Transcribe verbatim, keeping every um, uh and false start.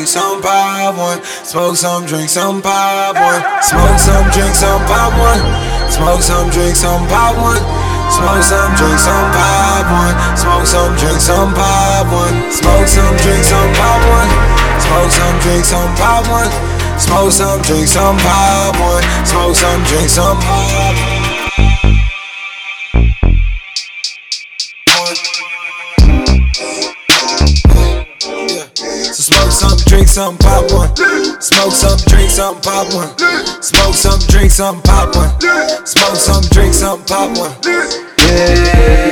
some, pop one. Smoke some, drink some, pop one. Smoke some, drink some, pop one. Smoke some, drink some, pop one. Smoke some, drink some, pop one. Smoke some, drink some, pop one. Smoke some, drink some, pop one. Smoke some, drink some, pop one. Smoke some, drink some, pop one. Smoke some, drink some, pop one. So smoke some, drink some, pop one. Smoke some, drink some, pop one. Smoke some, drink some, pop one. Smoke some, drink some, pop one. Yeah.